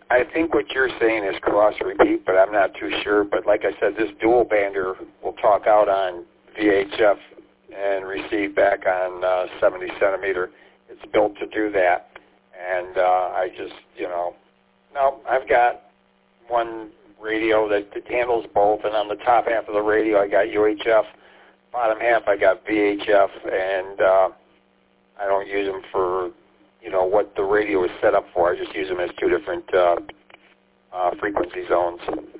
I think what you're saying is cross repeat, but I'm not too sure. But like I said, this dual bander will talk out on VHF and receive back on 70 centimeter. It's built to do that. And I just, no, I've got one radio that handles both, and on the top half of the radio I got UHF, bottom half I got VHF, and I don't use them for, what the radio is set up for. I just use them as two different frequency zones.